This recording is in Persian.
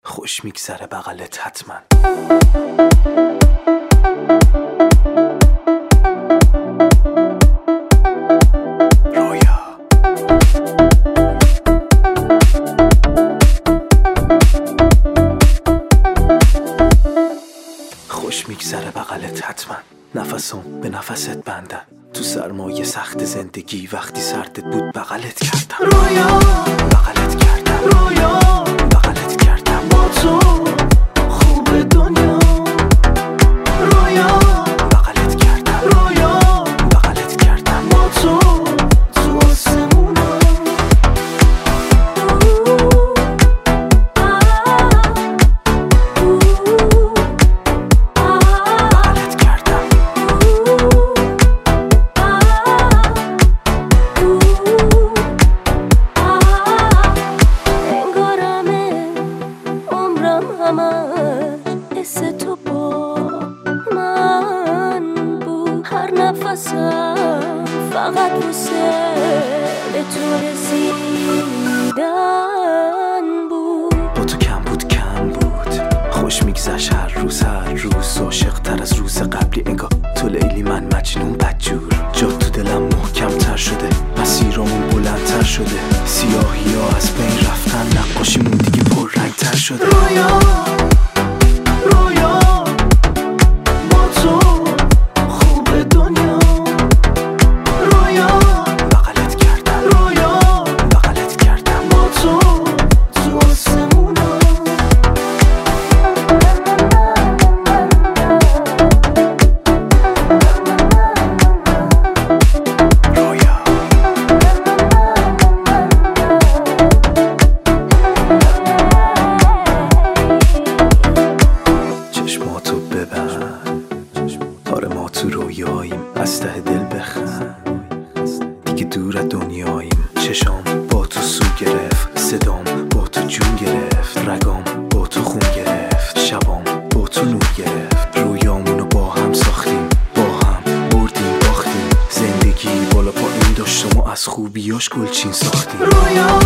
خوش میگذره بغلت حتما. رویا خوش میگذره بغلت حتما. نفسم به نفست بندم تو سرمایه سخت زندگی، وقتی سردت بود بغلت کردم. رویا بغلت کردم. رویا بغلت کردم. با تو خوب دنیا. رویا بغلت کردم. رویا بغلت کردم. با تو آسمونا. بغلت کردم. انگارمه عمرم همش حس تو با من بود. هر نفسم فقط واسه به تو رسیدن بود. با تو کم بود خوش میگذشت هر روز عاشق تر از روز قبلی. انگار تو لیلی من مجنون بدجور. جا تو دلم محکم تر شده، مسیرامون بلندتر شده. سیاهی ها از بین رفتن، نقاشیمون دیگه پررنگ تر شده. رویا رویا با تو خوب دنیا. رویا بغلت کردم. رویا بغلت کردم. با تو آسمونا. رویا چشماتو ببند، آره ما تو رویاییم. از ته دل بخند، دیگه دور از دنیاییم. چشام با تو سو گرفت، صدام با تو جون گرفت، رگام با تو خون گرفت، شبام با تو نور گرفت. رویامونو با هم ساختیم، با هم بردیم باختیم. زندگی بالا پایین داشت و ما از خوبیاش گلچین ساختیم. رویا